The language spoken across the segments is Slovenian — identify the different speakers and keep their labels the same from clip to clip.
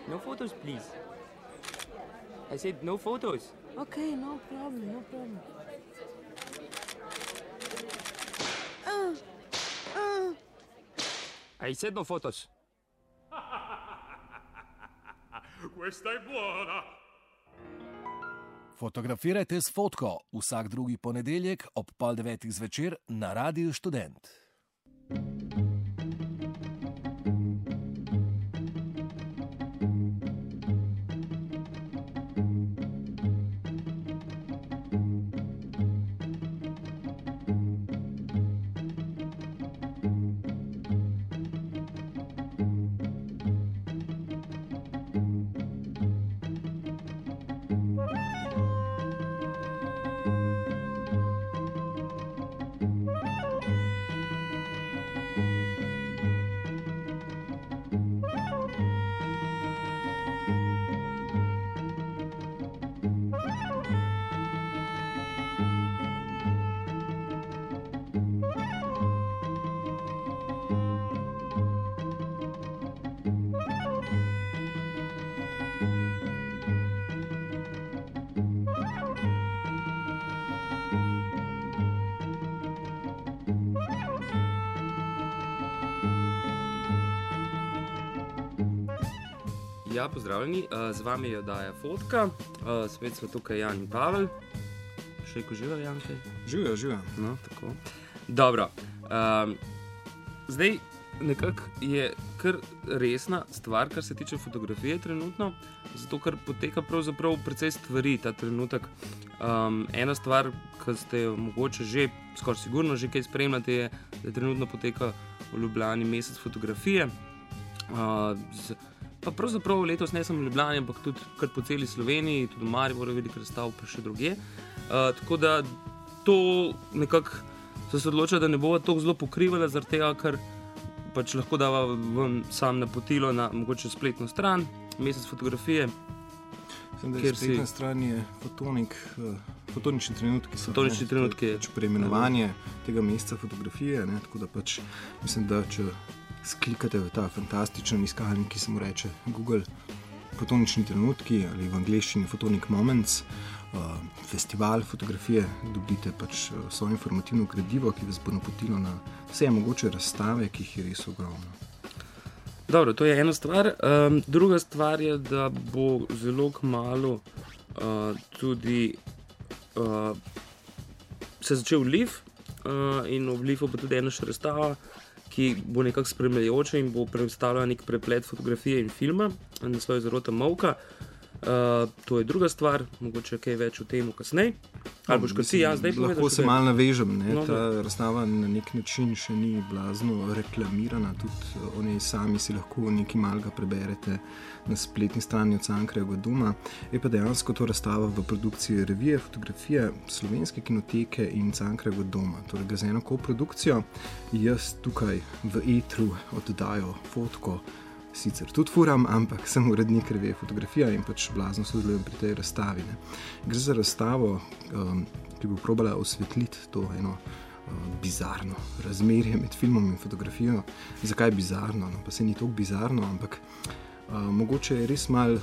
Speaker 1: No photos, please. I said no photos.
Speaker 2: Okay, no problem.
Speaker 1: I said no photos.
Speaker 3: Questa è buona.
Speaker 4: Fotografirajte s fotko vsak drugi ponedeljek ob 8:30 zvečer na Radiu Študent.
Speaker 1: Ja, pozdravljeni, z vami je oddaja Fotka, spet smo tukaj Jan in Pavel. Še ko živa, Jan, kaj?
Speaker 5: Živijo.
Speaker 1: No, tako. Dobro, zdaj nekako je kar resna stvar, kar se tiče fotografije trenutno, zato ker poteka pravzaprav precej stvari ta trenutek. Ena stvar, ki ste jo mogoče že, skoraj sigurno že kaj spremljate, je, da trenutno poteka v Ljubljani mesec fotografije. Pa pravzaprav letos ne samo v Ljubljani, ampak tudi kar po celi Sloveniji, tudi v Mariboru veliko razstav, pa še drugje. Tako da to nekako so se odločili, da ne bova toliko zelo pokrivala, zaradi tega, ker pač lahko dava vam sam napotilo na mogoče spletno stran, mesec fotografije.
Speaker 5: Mislim, da je spletna stran je fotonični trenutki.
Speaker 1: Fotonični trenutki.
Speaker 5: Pač preimenovanje tega meseca fotografije, ne? Tako da pač mislim, da če sklikate v ta fantastičen iskalnik, ki se mu reče Google fotonični trenutki ali v angleščini Photonic Moments, festival fotografije, dobite pač vso informativno gradivo, ki vas bo napotilo na vse mogoče razstave, ki jih je res ogromno.
Speaker 1: Dobro, to je ena stvar. Druga stvar je, da bo zelo kmalu tudi se začel Liv in v Livu bo tudi ena še razstava, ki bo nekako spremljajoča in bo predstavljala nek preplet fotografije in filma, naslov je Zarota molka. To je druga stvar, mogoče kaj več o tem kasneje. Ali boš kaj si jaz zdaj povedal?
Speaker 5: Lahko se malo navežem, ne? Ta razstava na nek način še ni blazno reklamirana, tudi oni sami si lahko nekaj malega preberete na spletni strani od Cankarjevega doma. Je pa dejansko to razstava v produkciji revije fotografije Slovenske kinoteke in Cankarjevega doma. Torej ga z eno koprodukcijo, jaz tukaj v etru oddajo Fotko sicer tudi furam, ampak sem urednik revije fotografija in pač blazno sodelujem pri tej razstavi. Ne. Gre za razstavo, ki bo probala osvetliti to eno bizarno razmerje med filmom in fotografijo. Zakaj bizarno? No, pa se ni toliko bizarno, ampak mogoče je res malo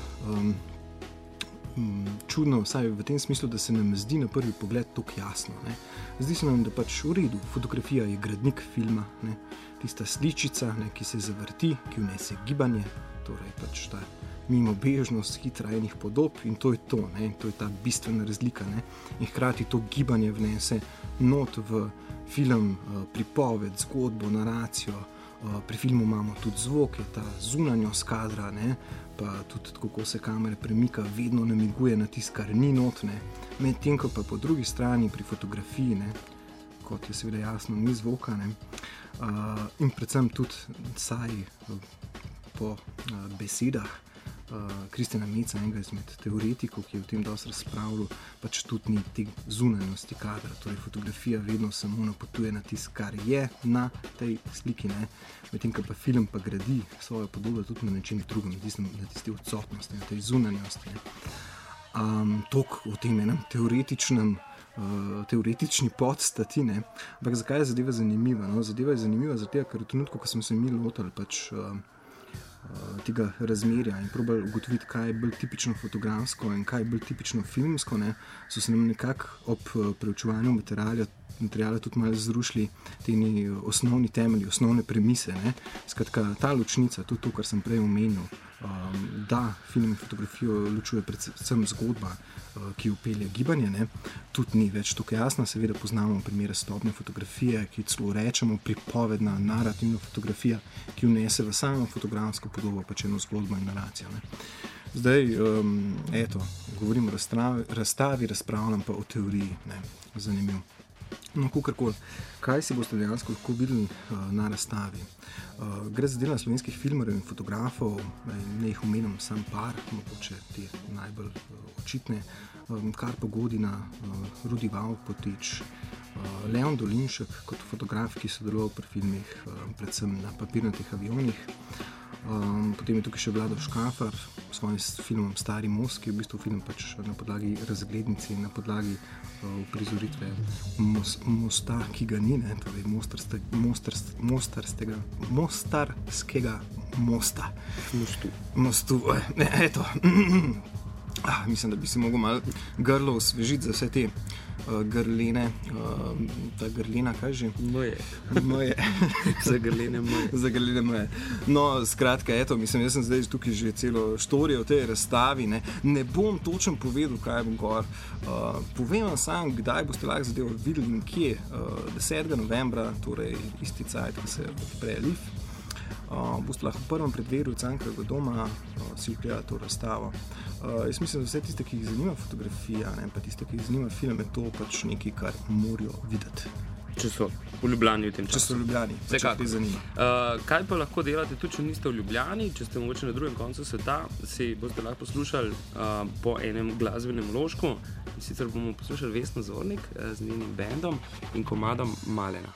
Speaker 5: čudno, vsaj v tem smislu, da se nam zdi na prvi pogled toliko jasno. Ne. Zdi se nam, da pač v redu, fotografija je gradnik filma, ne. Tista sličica, ne, ki se zavrti, ki vnese gibanje, torej pač ta mimobežnost hitra enih podob in to je to, ne, to je ta bistvena razlika, ne. In hkrati to gibanje vnese not v film, pripoved, zgodbo, naracijo, pri filmu imamo tudi zvok, je ta zunanjost kadra, ne, pa tudi kako se kamera premika, vedno namiguje na tisto, kar ni not, ne, medtem ko pa po drugi strani pri fotografiji, ne, kot je seveda jasno, ni zvoka, ne, in predvsem tudi saj po besedah Kristjana Meca, enega izmed teoretikov, ki je o tem dosti razpravljal, pač tudi ni te zunanjosti kadra, torej fotografija vedno samo napotuje na tisto, kar je na tej sliki, ne, medtem ko pa film pa gradi svojo podobo tudi na nečem drugem, na tisti odsotnosti, na tej zunanjosti. Toliko o tem enem teoretični podstati, ne. Ampak zakaj je zadeva zanimiva? No? Zadeva je zanimiva zato, ker v trenutku, ko smo se mi lotili pač tega razmerja in probali ugotoviti, kaj je bolj tipično fotografsko in kaj je bolj tipično filmsko, ne, so se nam nekako ob preučevanju materijala tudi malo zrušili teni osnovni temelji, osnovne premise. Ne. Skratka, ta ločnica, tudi to, kar sem prej omenil, da film in fotografijo ločuje predvsem zgodba, ki upelje gibanje, ne, tudi ni več tako jasna. Seveda poznamo primere stopne fotografije, ki celo rečemo pripovedna, narativna fotografija, ki vnese v samo fotografsko podobo pač eno zgodbo in naracijo. Ne. Zdaj, govorim o razstavi, razpravljam pa o teoriji. Ne. Zanimivo. No, kakorkoli, kaj si boste dejansko lahko videli na razstavi? Gre za dela slovenskih filmarjev in fotografov, ne jih omenim sam par, mogoče te najbolj očitne, Karpo Godina, Rudi Vavpotič, Leon Dolinšek kot fotograf, ki sodeloval pri filmih, predvsem na papirnatih avionih. Potem je tukaj še Vlado Škafar s svojim filmom Stari most, ki je v bistvu film pač na podlagi razglednice in na podlagi uprizoritve mosta, ki ga ni, ne, torej mostarskega mosta. Mostu. Eto. Mislim, da bi si mogel malo grlo osvežiti za vse te grlene, ta grlena, kaj že? Moje.
Speaker 1: Za grlene moje.
Speaker 5: Za grlene moje. No, skratka, eto, mislim, jaz sem zdaj tukaj že celo štorijo o tej razstavi, ne bom točno povedal, kaj bom gor. Povem vam sam, kdaj boste lahko zadevo videli in kje. 10. novembra, torej isti cajt, ki se odpre Lif. Boste lahko v prvem predverju Cankarjevega doma si ogledali to razstavo. Jaz mislim, da vse tiste, ki jih zanima fotografija, ne, pa tiste, ki jih zanima film, je to pač nekaj, kar morajo videti.
Speaker 1: Če so v Ljubljani v tem času.
Speaker 5: Če so v Ljubljani, če te zanima.
Speaker 1: Kaj pa lahko delate tudi, če niste v Ljubljani, če ste mogoče na drugem koncu sveta, si boste lahko poslušali po enem glasbenem vložku, in sicer bomo poslušali Vesno Zornik z njenim bendom in komadom Malena.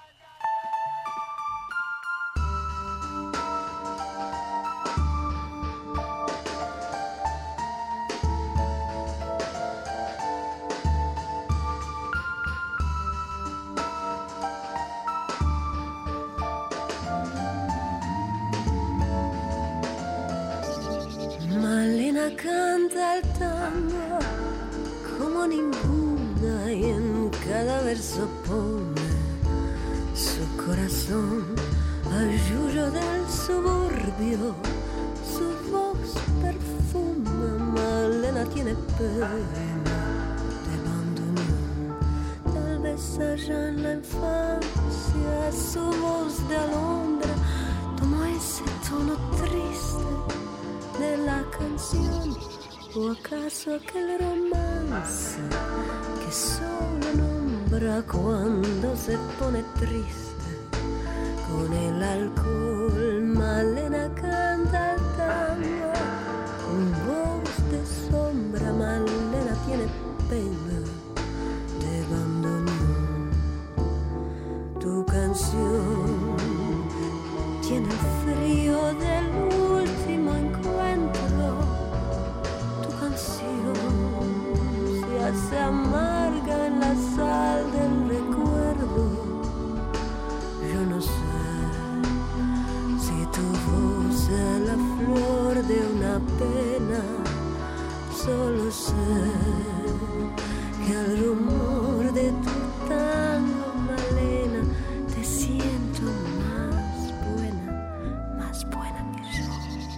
Speaker 2: Canta el tango como ninguna y en cada verso pone su corazón al yuyo del suburbio, su voz perfuma. Malena tiene pena de bandoneón, tal vez allá en la infancia su voz de alondra tomó ese tono triste de la canción, o acaso aquel romance que solo nombra cuando se pone triste. Con el alcohol Malena canta el tango, con voz de sombra Malena tiene pena de bandoneón. Tu canción tiene el frío del último encuentro, tu canción se hace amarga en la sal del recuerdo. Yo no sé si tu voz es la flor de una pena, solo sé que al rumor de tu tango, Malena, te siento más buena que yo.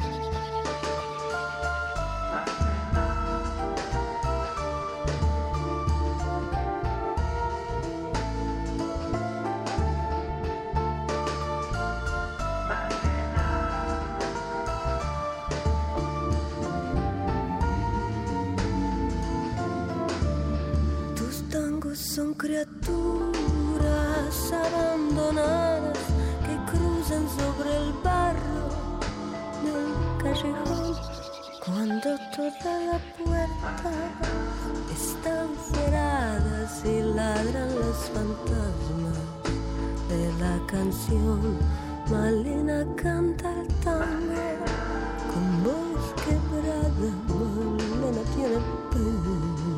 Speaker 2: Tus tangos son criaturas abandonadas que cruzan sobre el barro del callejón. Cuando todas las puertas están cerradas y ladran los fantasmas de la canción, Malena canta el tango con voz quebrada. Malena tiene pena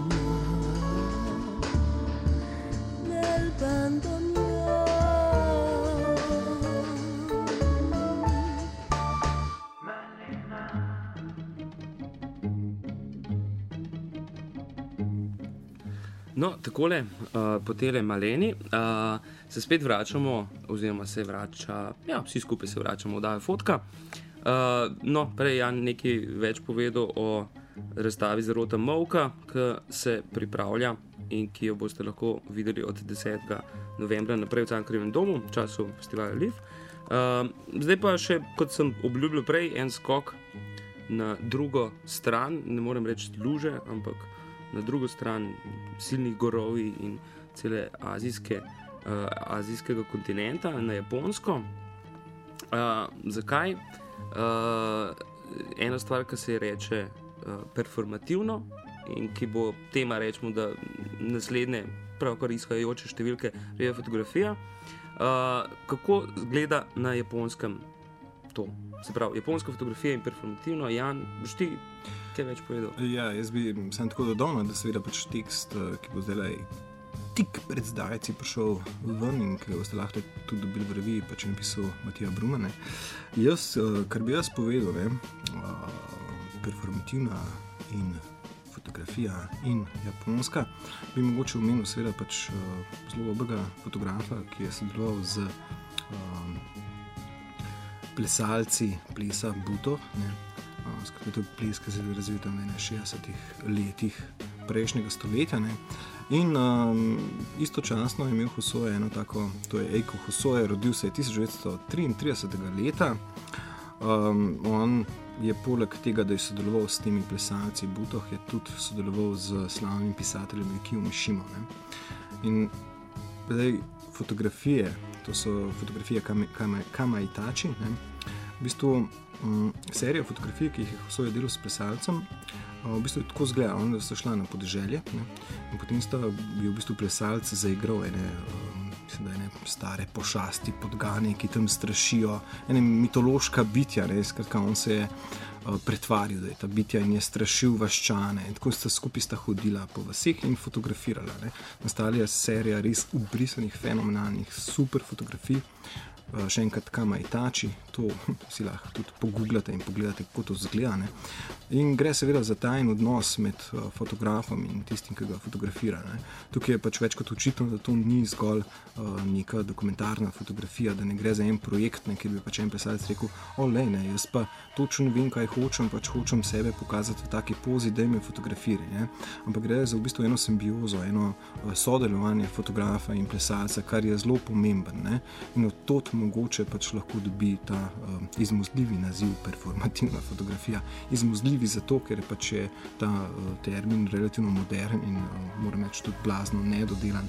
Speaker 2: del bandoneón.
Speaker 1: No, takole, po tele maleni, se spet vračamo, oziroma se vrača, ja, vsi skupaj se vračamo v oddajo Fotka. No, prej Jan nekaj več povedal o razstavi Zarota Molka, ki se pripravlja in ki jo boste lahko videli od 10. novembra naprej v Cankarjevem domu, v času festivala Liv. Zdaj pa še, kot sem obljubljal prej, en skok na drugo stran, ne morem reči luže, ampak na drugo stran silnih gorovi in cele azijskega kontinenta, na Japonsko. Zakaj? Ena stvar, ki se reče performativno in ki bo tema, rečemo, da naslednje pravkar izhajajoče številke je fotografija. Kako izgleda na Japonskem to? Se pravi, japonska fotografija in performativno. Jan, boš ti kaj več povedal?
Speaker 5: Ja, jaz bi sem tako dodal, da seveda pač tekst, ki bo zdaj tik pred zdajci prišel ven in ki ga boste lahko tudi dobili v reviji, pač je napisal Matija Bruma. Kar bi jaz povedal, performativna in fotografija in japonska, bi mogoče omenil seveda pač zelo dobrega fotografa, ki je sodeloval z plesalci plesa Buto. Skratka, to je ples, ki se je razvil tam v 60 letih prejšnjega stoletja. In istočasno je imel Hosoje eno tako, to je Eiko Hosoje, rodil se je 1933. leta. On je poleg tega, da je sodeloval s temi plesalci Butoh, je tudi sodeloval z slavnim pisateljem Yukio Mishimo. In zdaj fotografije, to so fotografije Kamaitachi, v bistvu serija fotografij, ki jih je Hosoje delal s plesalcem, v bistvu je tako izgledala, da sta šla na podeželje, in potem je v bistvu plesalc zaigral ene stare pošasti, podgane, ki tam strašijo, ene mitološka bitja, skratka, on se je pretvaril, da je ta bitja in je strašil vaščane, in tako sta hodila po vaseh in fotografirala. Nastala je serija res ubrisanih, fenomenalnih, super fotografij. Še enkrat Kamaitachi, to si lahko tudi pogooglate in pogledate, kako to izgleda. In gre seveda za tajen odnos med fotografom in tistim, ki ga fotografira. Tukaj je pač več kot očitno, da to ni zgolj neka dokumentarna fotografija, da ne gre za en projekt, kjer bi pač en plesalec rekel, jaz pa točno vem, kaj hočem, pač hočem sebe pokazati v taki pozi, da me fotografiraj. Ampak gre za v bistvu eno simbiozo, eno sodelovanje fotografa in plesalca, kar je zelo pomemben. In od tod mogoče pač lahko dobi ta izmuzljivi naziv performativna fotografija. Izmuzljivi zato, ker je pač ta termin relativno modern in moram reči tudi blazno nedodelan.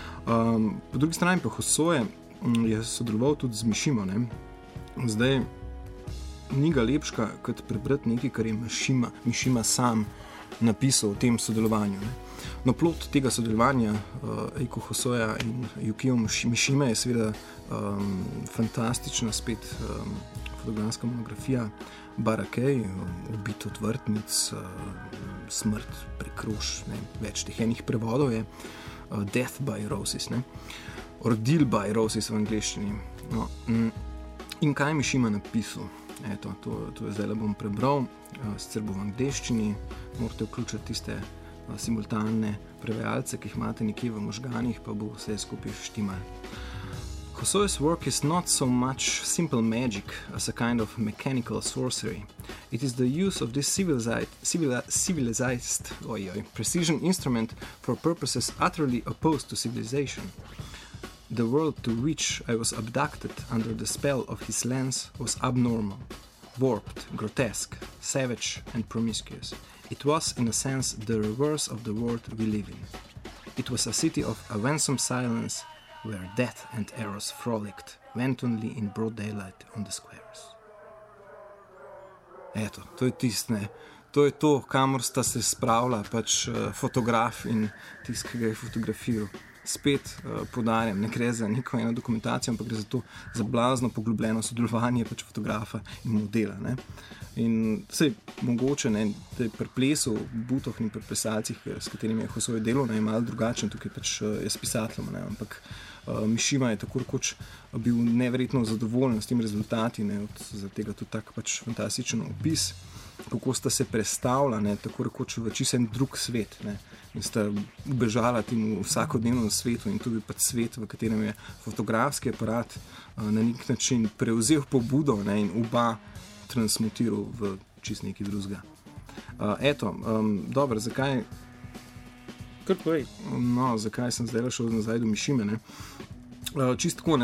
Speaker 5: Po drugi strani pa Hosoje je sodeloval tudi z Mishimo. Zdaj, ni ga lepška, kot prebrati nekaj, kar je Mishima sam napisal o tem sodelovanju. No, plod tega sodelovanja Eiko Hosoja in Yukio Mishime je seveda fantastična spet fotografska monografija Barakej, ubit od vrtnic, smrt prekrož, več teh enih prevodov je, Death by Roses, Ordeal by Roses v angleščini. No, in kaj je Mishima napisal? Eto, to zdaj bom prebral, sicer bo v angleščini, morate vključiti tiste simultane prevajalce, ki jih imate nekje v možganih, pa bo vse skupaj štimal. Hosoye's work is not so much simple magic as a kind of mechanical sorcery. It is the use of this civilized precision instrument for purposes utterly opposed to civilization. The world to which I was abducted under the spell of his lens was abnormal, warped, grotesque, savage and promiscuous. It was, in a sense, the reverse of the world we live in. It was a city of avensome silence, where death and eros frolicked wantonly in broad daylight on the squares. Eto, to je tistne. To je to, kamor sta se spravila pač fotograf in tist, ki ga je fotografiral. Spet poudarjam, ne gre za neko eno dokumentacijo, ampak gre za to za blazno poglobljeno sodelovanje pač fotografa in modela. In vse mogoče, da je pri plesu, Butoh in pri plesalcih, s katerimi je Hosoje delal, je malo drugačen, tukaj pač je s pisateljem, ampak Mišima je tako rekoč bil neverjetno zadovoljen s tem rezultati, zaradi tega tudi tak pač fantastičen opis, kako sta se prestavila, tako rekoč v čisto en drug svet, in sta ubežala temu vsakodnevnemu svetu in to bi pač svet, v katerem je fotografski aparat na nek način prevzel pobudo, in oba transmutiral v čist nekaj drugega. Dobro, zakaj?
Speaker 1: Kar povej.
Speaker 5: No, zakaj sem zdaj šel nazaj do Mišime, Čist tako,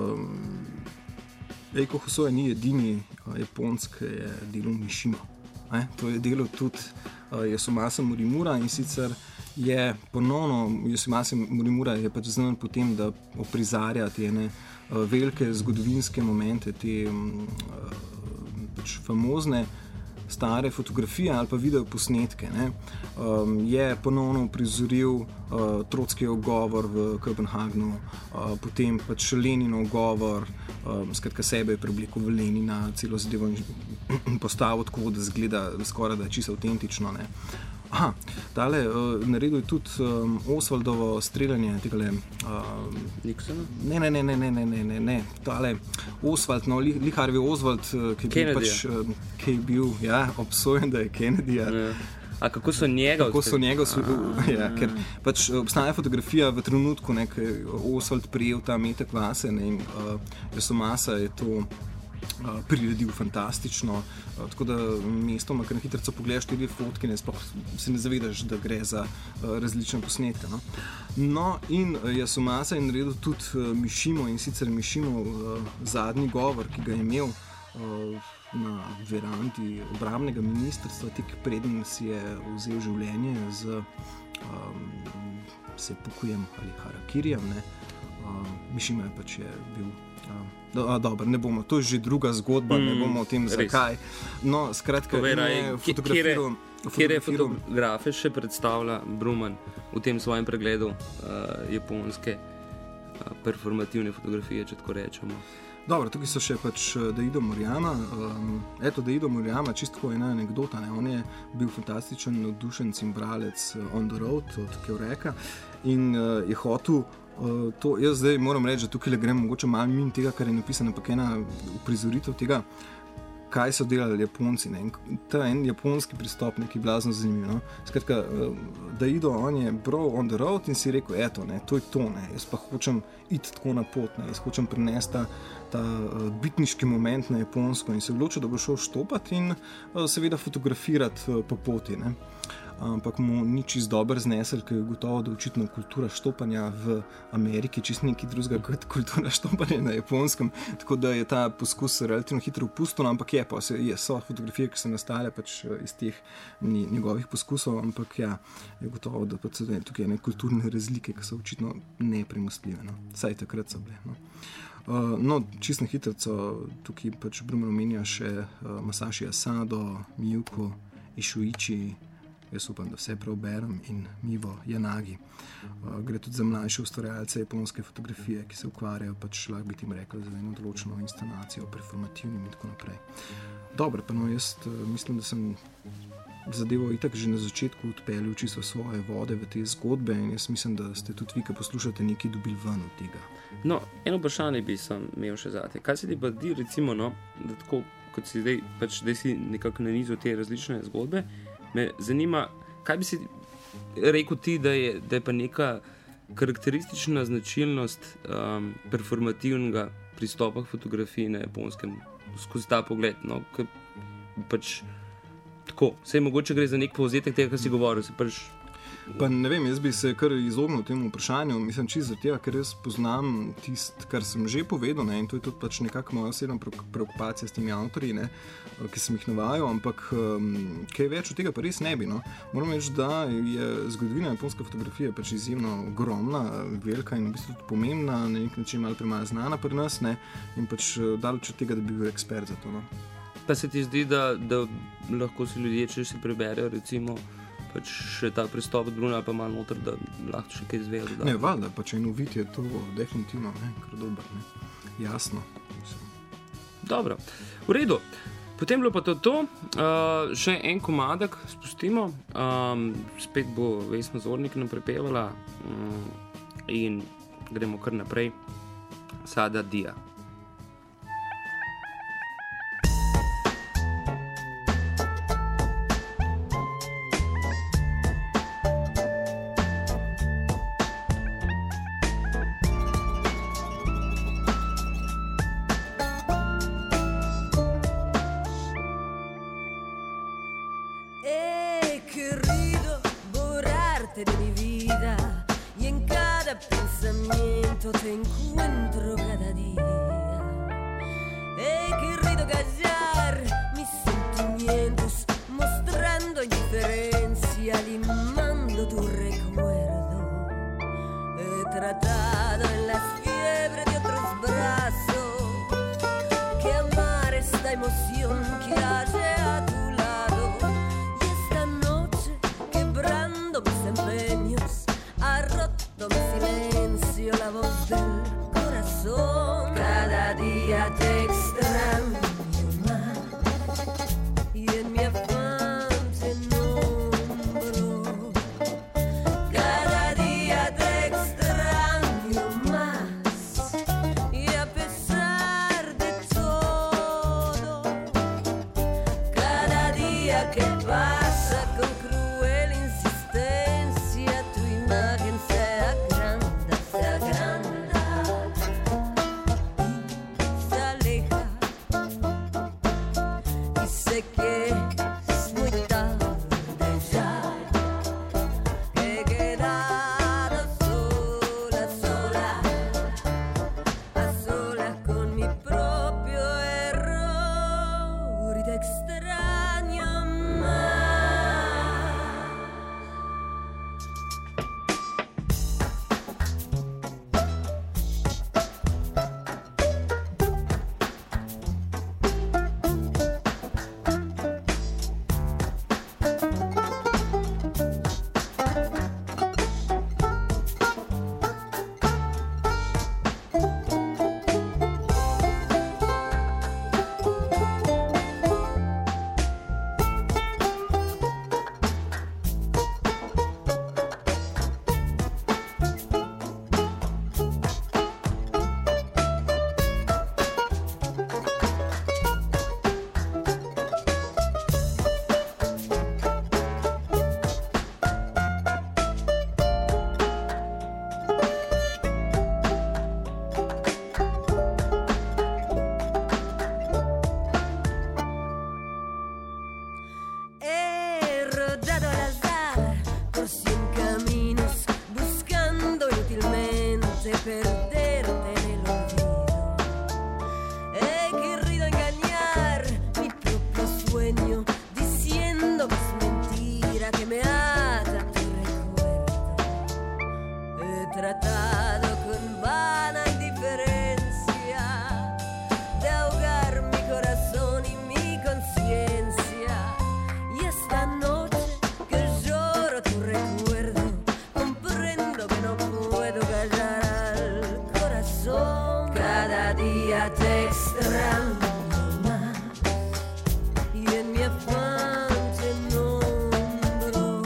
Speaker 5: Eiko Hosoja ni edini Japonc, ki je delal Mišimo. To je delal tudi Yasumasa Morimura in sicer je ponovno, Yasumasa Morimura je pač znan po tem, da oprizarja te velike zgodovinske momente, te pač famozne stare fotografije ali pa video posnetke. Je ponovno prizoril Trotskijov govor v Kopenhagnu, potem pač Leninov govor, skratka sebe je preoblikoval v Lenina, celo zadevo postavil tako, da zgleda skoraj da čisto avtentično. Tale naredil je tudi Osvaldovo streljanje tegale
Speaker 1: Nixona?
Speaker 5: Ne. Tale Osvald, Lee Harvey Oswald, ki je bil obsojen, da je Kennedyja.
Speaker 1: A kako so njega
Speaker 5: ker pač obstaja fotografija v trenutku, ko je Oswald prijel ta metek vase, in Yasumasa je to priredil fantastično, tako da mestoma, kar na hitrico pogledaš te fotke, sploh se ne zavedaš, da gre za različne posnetke. In Yasumasa je naredil tudi Mišimo, in sicer Mišimo zadnji govor, ki ga je imel na verandi obrambnega ministrstva, tik preden si je vzel življenje z sepukujem ali harakirijem. Mišima je pač bil dobro, ne bomo, to je že druga zgodba, ne bomo o tem zakaj. No, skratka,
Speaker 1: kjer fotografe še predstavlja Bruman v tem svojem pregledu japonske performativne fotografije, če tako rečemo.
Speaker 5: Dobro, tukaj so še pač Daido Moriyama. Daido Moriyama, čisto ena anekdota, on je bil fantastičen navdušenec in bralec On the Road od Kyoreka in je hotel to, jaz zdaj moram reči, da tukaj grem mogoče malo mimo tega, kar je napisano, ampak ena uprizoritev tega, kaj so delali Japonci. Ta en japonski pristop, neki blazno zanimiv. Skratka, Daido, on je bral On the Road in si rekel, to je to, jaz pa hočem iti tako na pot, jaz hočem prenesti ta bitniški moment na Japonsko in se odločil, da bo šel štopati in seveda fotografirati po poti. Ampak mu ni čist dober znesel, ker je gotovo, da očitno kultura štopanja v Ameriki čist nekaj drugega kot kultura štopanja na Japonskem, tako da je ta poskus relativno hitro opustil, ampak so fotografije, ki so nastale pač iz teh njegovih poskusov, ampak je gotovo, da pač tukaj ene kulturne razlike, ki so očitno nepremostljive, Vsaj takrat so bile. Čisto na hitrico tukaj pač Bruman omenja še Masashi Asado, Miyuko Ishuichi, jaz upam, da vse preoberem, in Mivo Yanagi. Gre tudi za mlajše ustvarjalce japonske fotografije, ki se ukvarjajo, pač lahko bi tim rekli, za eno določeno instalacijo, performativnim in tako naprej. Dobro, pa jaz mislim, da sem zadevo itak že na začetku odpeljal čisto svoje vode v te zgodbe in jaz mislim, da ste tudi vi, ki poslušate, nekaj dobili ven od tega.
Speaker 1: Eno vprašanje bi sem imel še zate. Kaj se ti pa di, recimo, da tako, kot si zdaj, pač da si nekako nanizal te različne zgodbe, me zanima, kaj bi si rekel ti, da je pa neka karakteristična značilnost performativnega pristopa k fotografiji na Japonskem skozi ta pogled, ker pač tako, sej mogoče gre za nek povzetek tega, kar si govoril, se pač
Speaker 5: Pa ne vem, jaz bi se kar izognil temu vprašanju, mislim čisto zato, ker jaz poznam tisto, kar sem že povedal, in to je tudi pač nekako moja osebna preokupacija s temi avtorji, ki sem jih navajal, ampak kaj več od tega pa res ne bi. Moram reči, da je zgodovina japonske fotografije pač izjemno ogromna, velika in v bistvu tudi pomembna, na nek način malo premalo znana pri nas, in pač daleč od tega, da bi bil ekspert za to.
Speaker 1: Pa se ti zdi, da lahko si ljudje, če si preberejo, recimo, pač še ta pristop od Bruna pa malo noter, da lahko še kaj izvejo.
Speaker 5: Ne, valjda, pa če eno vid je to definitivno kar dober, jasno.
Speaker 1: Dobro, v redu. Potem bilo pa to. Še en komadek spustimo. Spet bo Vesna Zornik nam prepevala in gremo kar naprej. Sada dia.
Speaker 2: De mi vida y en cada pensamiento te encuentro cada día. He querido callar mis sentimientos, mostrando indiferencia, limando tu recuerdo. He tratado en las fiebres de otros brazos que amar esta emoción que hallé a tu lado. Y esta noche, quebrando mis empeños, ha roto mi silencio la voz del corazón. Cada día te extraño más y en mi afán te nombro. Cada día te extraño más y a pesar de todo, cada día que pasa con cruel insistencia tu imagen se agranda y se aleja. Y sé que es muy tarde ya, que he quedado sola, a solas con mi propio error y te extraño más. He rodado al azar por 100 caminos, buscando inútilmente perderte en el olvido. He querido engañar mi propio sueño, diciendo que es mentira que me ata tu recuerdo. He tratado con vana indiferencia de ahogar mi corazón y mi conciencia. Y esta noche que lloro tu recuerdo, comprendo que no puedo callar al corazón. Cada día te extraño más y en mi afán te nombro.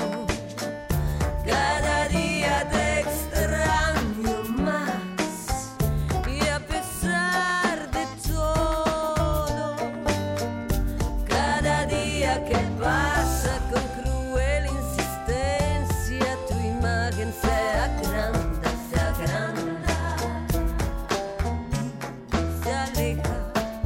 Speaker 2: Cada día te extraño más y a pesar de todo, cada día que pasa con cruel insistencia tu imagen se agranda y se aleja.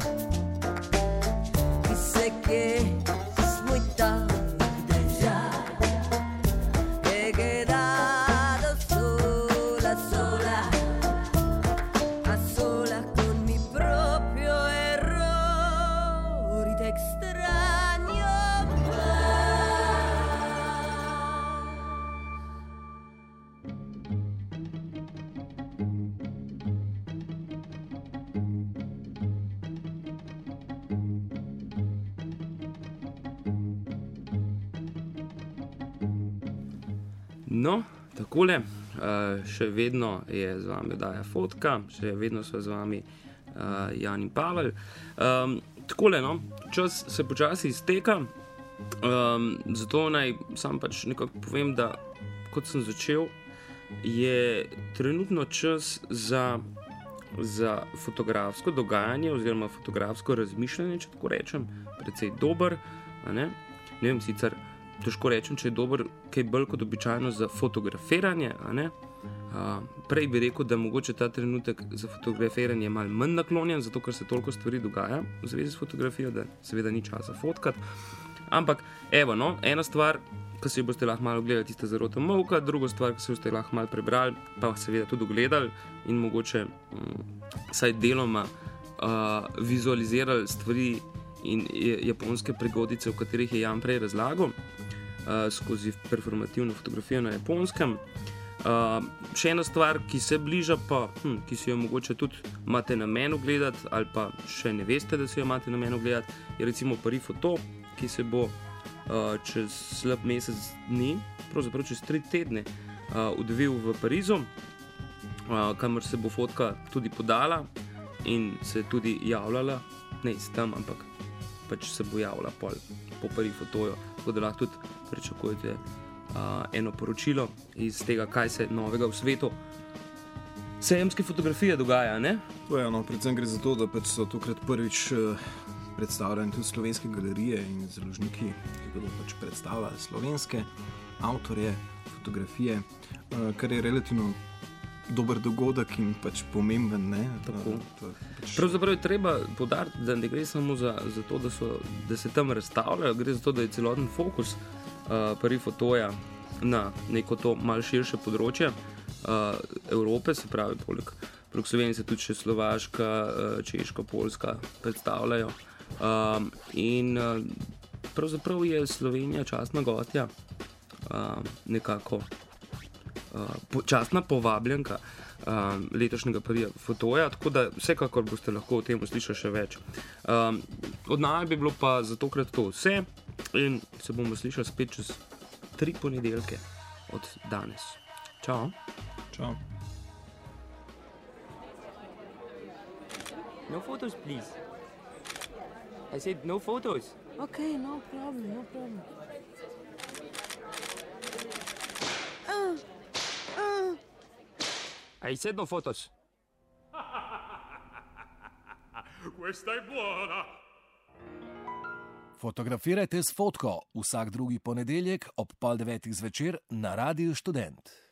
Speaker 2: Y sé que es muy tarde ya, que he quedado sola, a solas con mi propio error y te extraño más.
Speaker 1: No, takole, še vedno je z vami oddaja Fotka, še vedno so z vami Jan in Pavel. Takole, no, čas se počasi izteka, zato naj sam pač nekako povem, da kot sem začel, je trenutno čas za fotografsko dogajanje oziroma fotografsko razmišljanje, če tako rečem, precej dober. Ne vem, sicer težko rečem, če je dober kaj bolj kot običajno za fotografiranje. Prej bi rekel, da mogoče ta trenutek za fotografiranje malo manj naklonjen, zato ker se toliko stvari dogaja v zvezi s fotografijo, da seveda ni časa fotkati. Ampak, evo, ena stvar, ki si jo boste lahko malo gledali, tista zarota molka, druga stvar, ki si jo boste lahko malo prebrali, pa seveda tudi gledali in mogoče saj deloma vizualizirali stvari in japonske prigodice, o katerih je Jan prej razlagal, skozi performativno fotografijo na Japonskem. Še ena stvar, ki se bliža, pa ki si jo mogoče tudi imate namen gledati, ali pa še ne veste, da si jo imate namen gledati, je recimo Paris Photo, ki se bo čez slab mesec dni, pravzaprav čez 3 tedne, odvil v Parizu, kamor se bo fotka tudi podala in se tudi javljala, ne iz tam, ampak pač se bo javila po Paris Photoju, tako da lahko tudi pričakujete eno poročilo iz tega, kaj se novega v svetu sejemske fotografije dogaja, ne?
Speaker 5: Predvsem gre za to, da pač so tokrat prvič predstavljene tudi slovenske galerije in založniki, ki bodo pač predstavljali slovenske avtorje fotografije, kar je relativno dober dogodek in pač pomemben, ne?
Speaker 1: Pravzaprav je treba poudariti, da ne gre samo za to, da se tam razstavljajo, gre za to, da je celoten fokus Paris Photoja na neko to malo širše področje Evrope, se pravi, poleg Slovenije se tudi še Slovaška, Češka, Poljska predstavljajo. In pravzaprav je Slovenija častna gostja, nekako častna povabljenka letošnjega Paris Photoja, tako da vsekakor boste lahko o tem slišali še več. Od naj bi bilo pa za tokrat to vse in se bomo slišali spet čez 3 ponedeljke od danes. Čau.
Speaker 5: Čau.
Speaker 6: No photos, please. I said no photos.
Speaker 2: Okay, no problem.
Speaker 6: I said no photos.
Speaker 3: Questa è buona!
Speaker 4: Fotografirajte s fotko vsak drugi ponedeljek ob 8:30 zvečer na Radiu Študent.